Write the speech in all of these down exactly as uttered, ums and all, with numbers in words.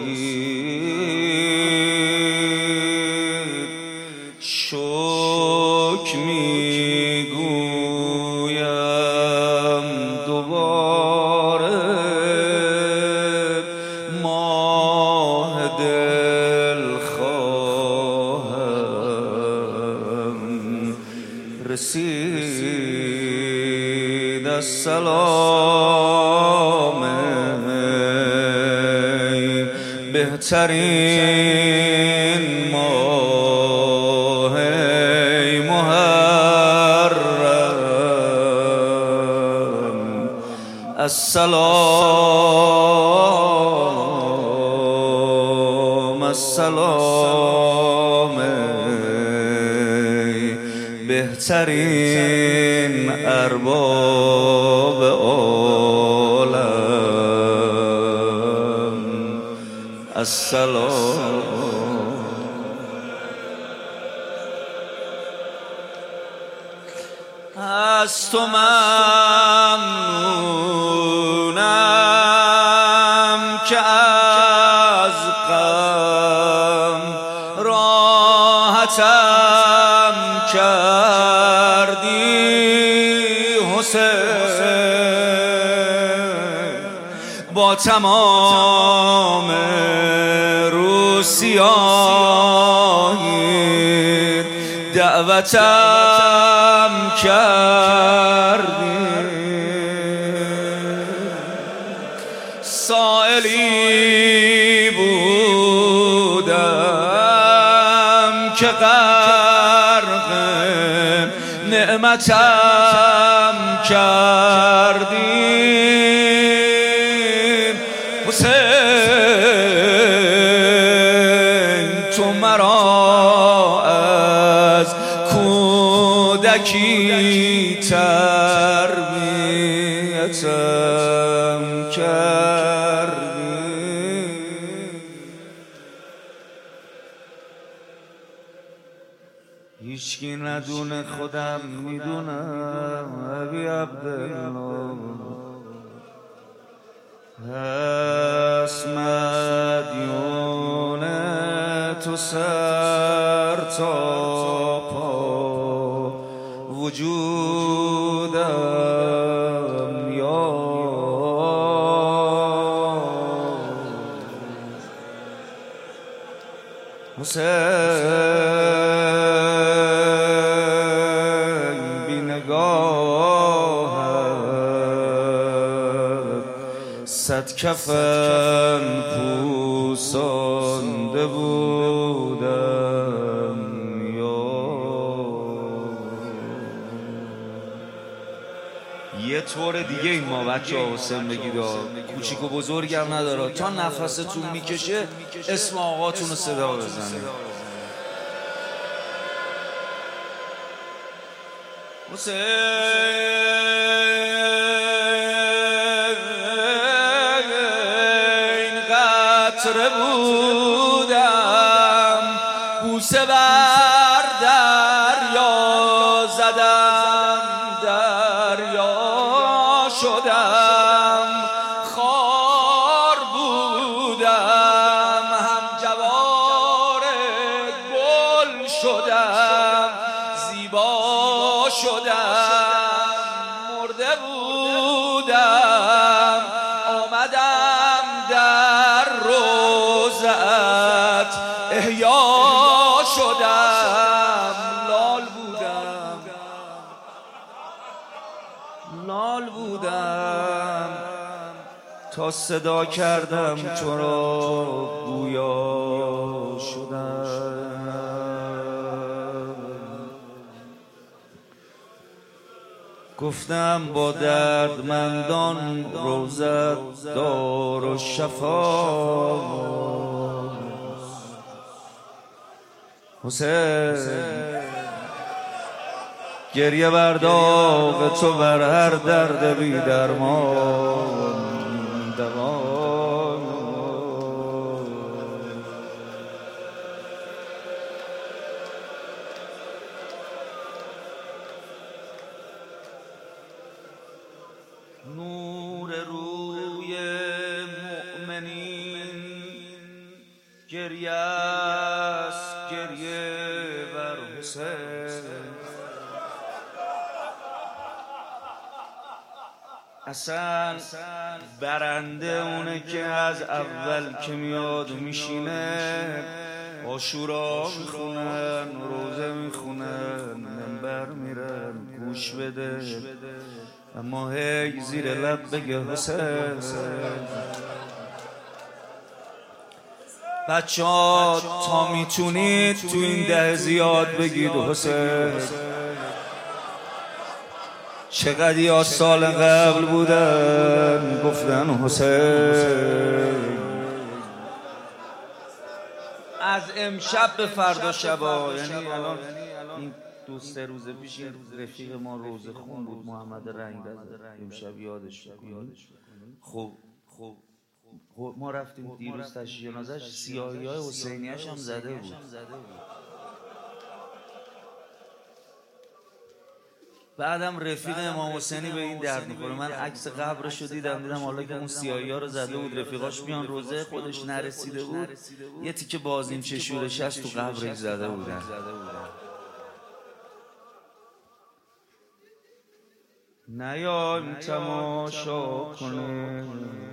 رسید شکر میگویم دوباره ماه دلخواهم رسید. السلام ای بهترین ماه ای محرم. السلام السلام ای بهترین ارباب عالم. السلام. از تو ممنونم که از غم راحتم کردی حسین. با تمام روسیاهی دعوتم کردی. سائلی بودم که غرق نعمتم کردی حسین. تو مرا از کودکی تربیتم کردی. هیچکی ندونه خودم میدونم ابی عبدالله. پس مدیون تو سر تا پا وجودم یا حسین. بی نگاهت صد کفن پوسانده بودم یا. یه طور دیگه این ما بچه ها حسین بگید کوچیک و بزرگم نداره. تا نفستون میکشه اسم آقاتون رو صدا بزنید. حسین قطره بودم بوسه بر دریا زدم دریا شدم. خار بودم هم جوار گل شدم زیبا شدم. مرده بودم آمدم در روزت احیا شدم. لال بودم لال بودم تا صدا کردم تو را گویا شدم. گفتم با دردمندان روزت دار و شفا. حسین گریه بر داغ تو بر هر درد بی درمان دوان. نور روی مؤمنین گریه است گریه بر حسین. اصلا برنده اونه که از اول که میاد میشینه عاشورا میخونن روزه میخونن منبر میرن گوش بده، اما هی زیر لب بگه حسین. بچه ها تا میتونید تو این ده زیاد بگید حسین. چقدر یا سال قبل بودن گفتن حسین. از امشب به فردا شبا، یعنی الان این دو سه روز پیش این رفیق ما روزه خون بود محمد رنگرز، امشب یادش بکنیم. خب خب ما رفتیم دیروز تشییع جنازه‌اش، سیاهی های حسینیش هم زده بود. بعدم رفیق امام حسینی به این درد میخوره. من عکس قبرش رو دیدم دیدم حالا که اون سیاهی ها رو زده بود رفیقاش میان روزه خودش نرسیده بود یه تیکه بازیم چشورش هست تو قبرش زده بودن. نیایم تماشا کنیم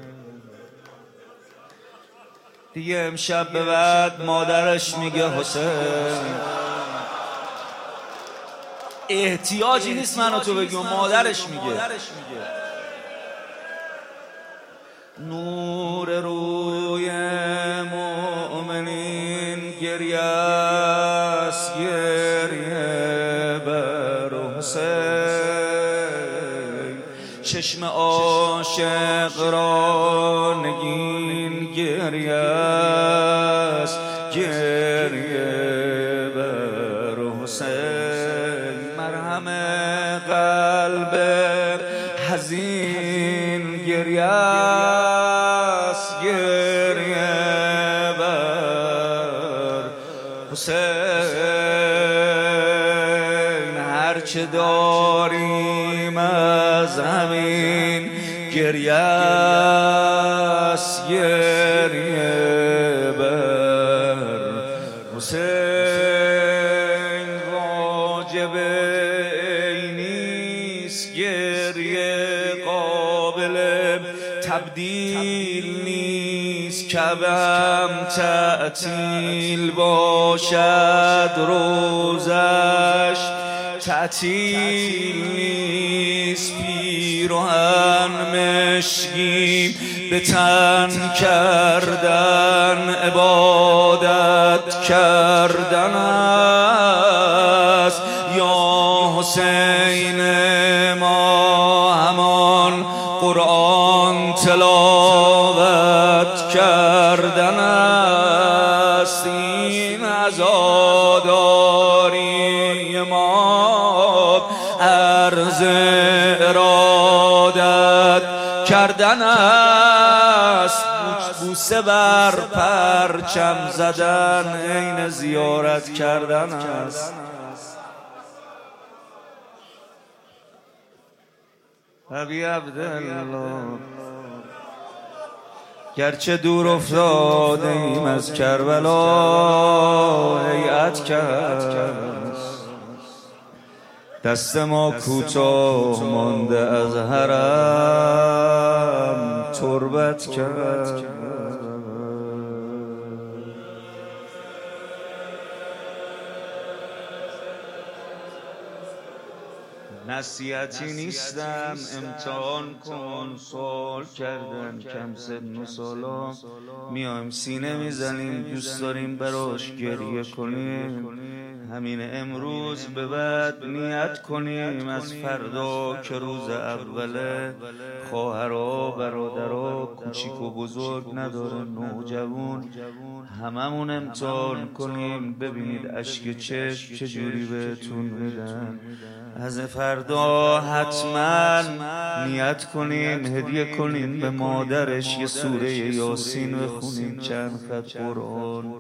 دیگه امشب به بعد مادرش میگه حسین. احتیاجی نیست منو تو بگیم، مادرش میگه. نور روی مؤمنین گریه است گریه بر حسین. چشم عاشق را نگین گریه است گریه بر حسین. مرهم قلب حزین گریه است گریه بر حسین. هرچه داریم از همین گریه است گریه بر حسین. واجب نیست گریه قابل تبدیل نیست، کبم تعطیل باشد روزش تعطیل نیست. پیراهن مشکین به تن کردن عبادت کردن است. یا حسین ما همان قرآن تلاوت کردن است. این عزاداری ما عرض ارادت کردن است. بوسه بر پرچم زدن عین زیارت کردن است. ابی عبدالله گرچه دور افتاده ایم از کربلا هیئت کرد، دست ما کوتاه مانده از حرم تربت کرد. نصیحتی نیستم امتحان کن، سوال کردن کم سن و سالا میایم سینه میزنیم دوست داریم براش گریه کنیم. همین امروز به بعد نیت کنیم از فردا که روز اوله، خواهرها برادرها کوچیک و بزرگ نداره نوجوان هممون امتحان کنیم ببینید اشک چشم چجوری بهتون میدن. از فردا حتما نیت کنین هدیه کنین به مادرش یه سوره یاسین بخونین چند خط قرآن.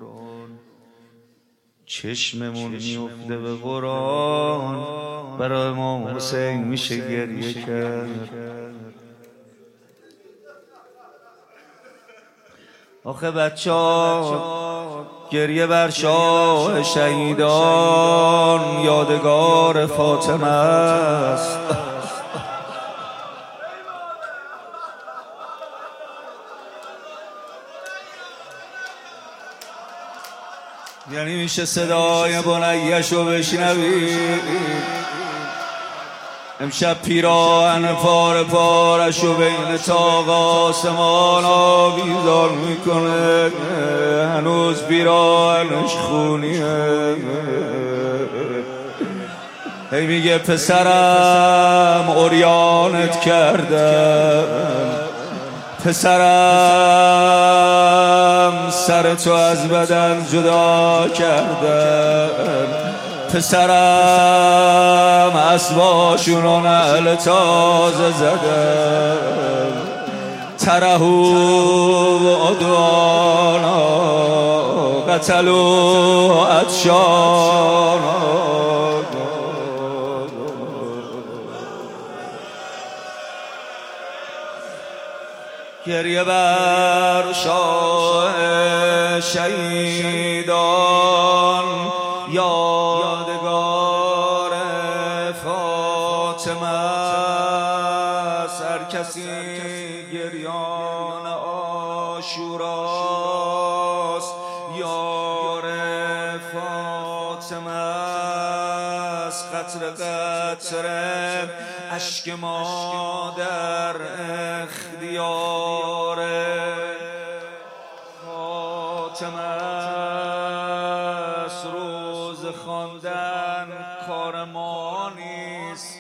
چشممون میفته به قرآن برای امام حسین میشه گریه کرد. آخه بچه ها گریه بر شاه شهیدان یادگار فاطمه است. یعنی میشه صدای بنیشو بشنوی امشب پیراهن پاره پارشو بین تاق آسمان آویزان میکنه، هنوز پیراهنش خونیه. هی میگه پسرم عریانت کردم، پسرم سر تو از بدن جدا کردم، پسرم اسباشون و نعل تازه زدم، ترهو و عدوانا قتلو عطشانا. گریه بر شاه شهیدان یادگار فاطمه است. هر کسی گریان عاشوراست یار فاطمه است. قطره قطره اشک ما در اختیار فاطمه است. روز خواندن کار ما نیست،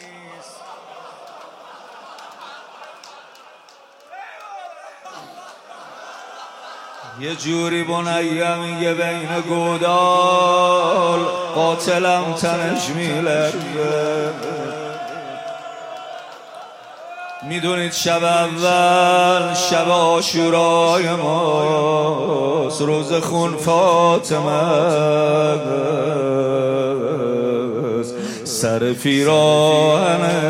یه جوری بنیم میگه بین گودال قاتلم تنش میلرزه. میدونید شب اول شب عاشورای ماست، روز خون فاطمه است. سر پیراهن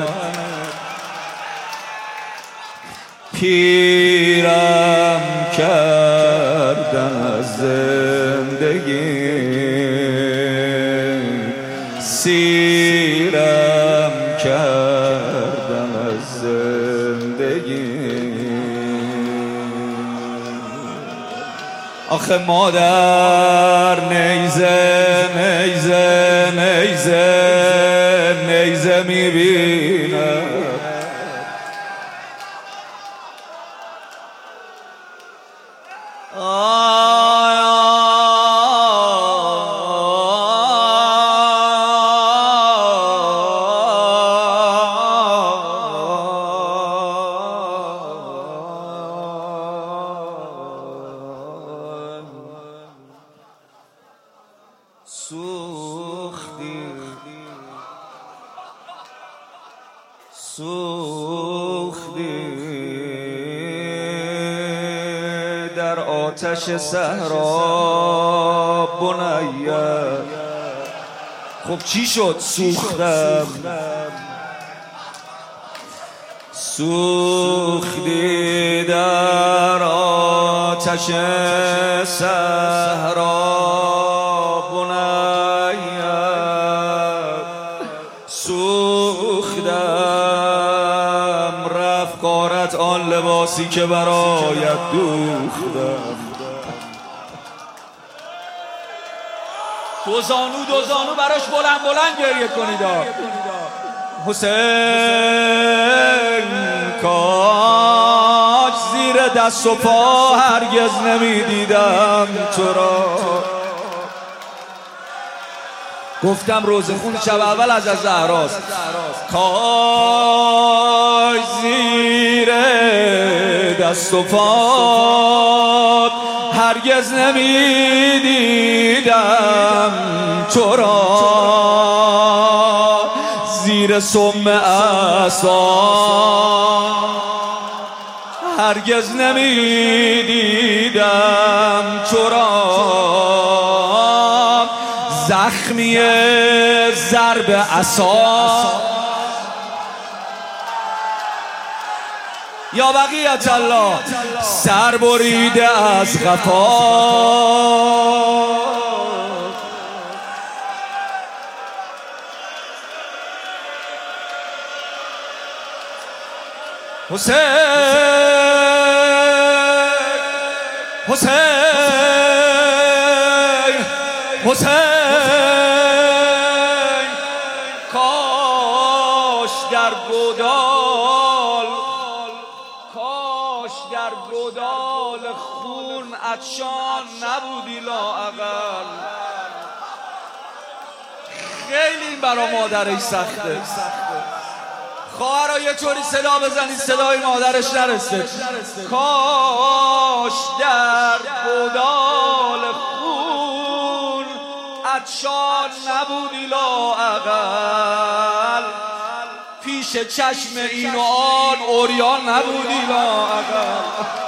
پیرم کردن از زندگی، سیرم کردن از زندگی. آخه مادر نیزه نیزه نیزه نیزه میبینه، سوختی سوختی در آتش صحرا بنیه. خب چی شد؟ سوختم سوختی در آتش صحرا سوختم، رفت غارت آن لباسی که برایت دوختم. دو زانو دو زانو براش بلند بلند گریه کنید. حسین کاش زیر دست و پا هرگز نمیدیدم تو را. گفتم روز خون شب اول از از زهراست. کاش زیر دست و پا هرگز نمیدیدم تو را، زیر سم عصا هرگز نمیدیدم تو را. زخمی ضرب عصا یا بقیت الله سر بریده از خفا حسین حسین حسین کاش در گودال کاش در گودال خون عطشان نبودی لااقل. خیلی این برا مادرش سخته. خواهرها یه طوری صدا بزنید صدای مادرش نرسه. کاش در گودال خون عطشان نبودی لااقل، پیش چشم این و آن عریان نبودی لااقل.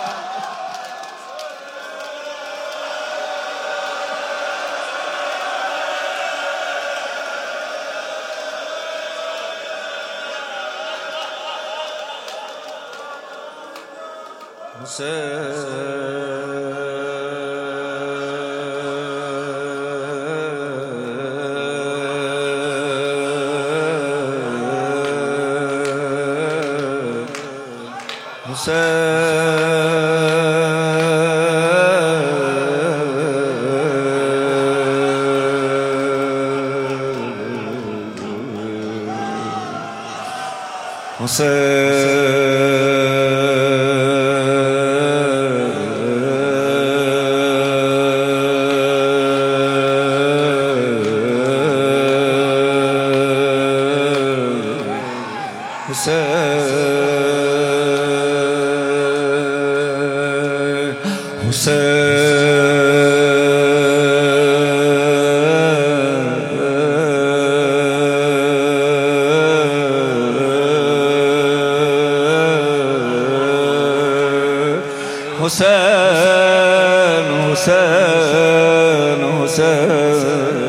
حسین حسین حسین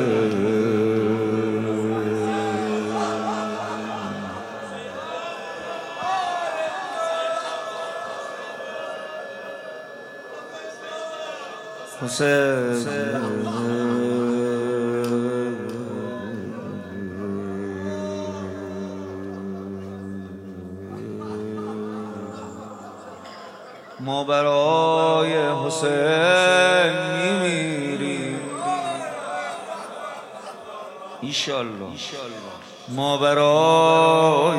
ما برای حسین میمیریم ایشالله، ما برای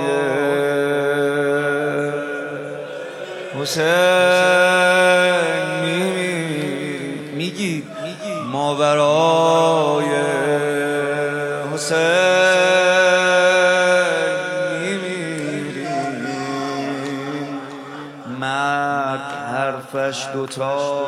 حسین میمیریم. میگی ما برای حسین حرفش دوتا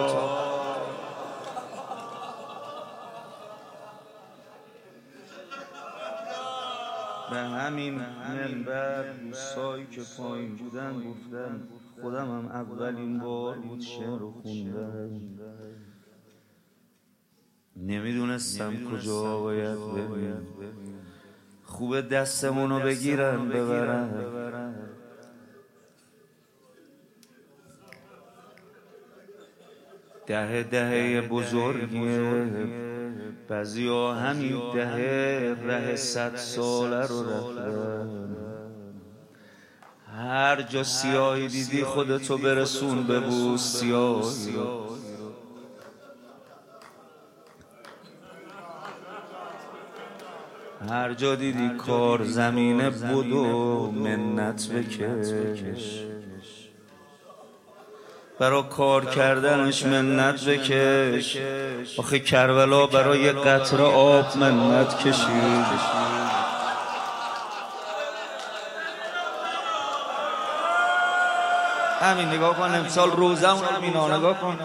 به همین منبر دوستایی که پایین بودن گفتن خودم هم اولین بار بود شعر رو خوندم، نمیدونستم کجا باید بریم. خوبه دستمونو بگیرن ببرن. دهه دهه بزرگیه، بعضی ها همین دهه ره صد ساله رو رفتن. هر جا سیاهی دیدی خودتو برسون ببوس سیاهی. هر جا دیدی کار زمینه بدو منت بکش، برا کار کردنش منت بکش. آخه کربلا برای یه قطره آب منت کشید. همین نگاه کن امسال روزمون همینا نگاه کن.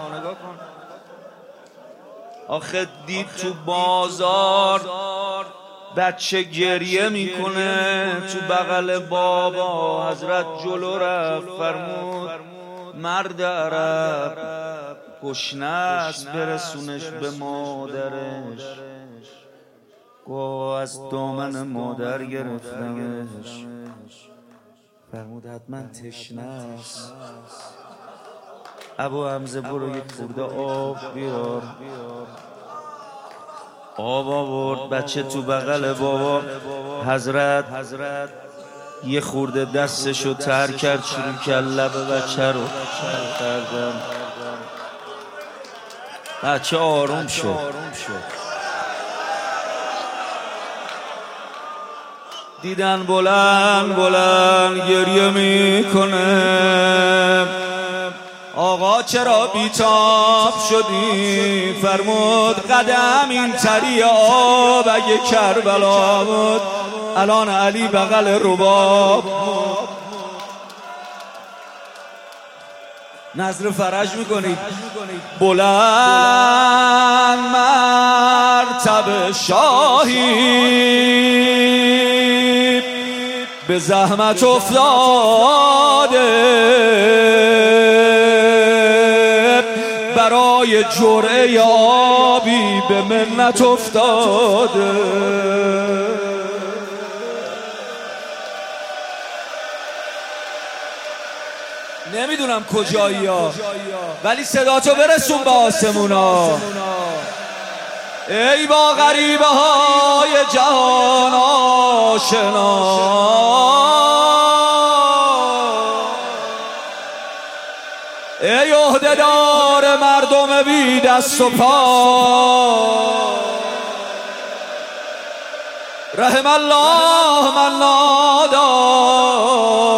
آخه دید تو بازار بچه گریه میکنه، تو بغل بابا حضرت جلو رفت فرمود مرد عرب گشنه است برسونش به مادرش. گو از دامن مادر گرفتمش، فرمود حتما تشنه است. ابو حمزه برو یک خورده آب بیار. آب آورد، بچه تو بغل بابا حضرت یه خورده دستشو تر کرد، شروع کرد لب بچه رو کردن. بچه آروم شد. دیدن بلند بلند گریه میکنه. آقا چرا بیتاب شدی؟ فرمود قدم این تری آب اگه کربلا بود الان علی بغل رباب. نظر فرج میکنید. بلند مرتبه شاهی به زحمت افتاده، برای جرعه آبی به منت افتاده. نمیدونم کجایی ها، ولی صدا تو برسون به آسمونا. ای با غریبه های جهان آشنا، ای عهده‌دار مردم بی دست و پا، رحم الله من نادار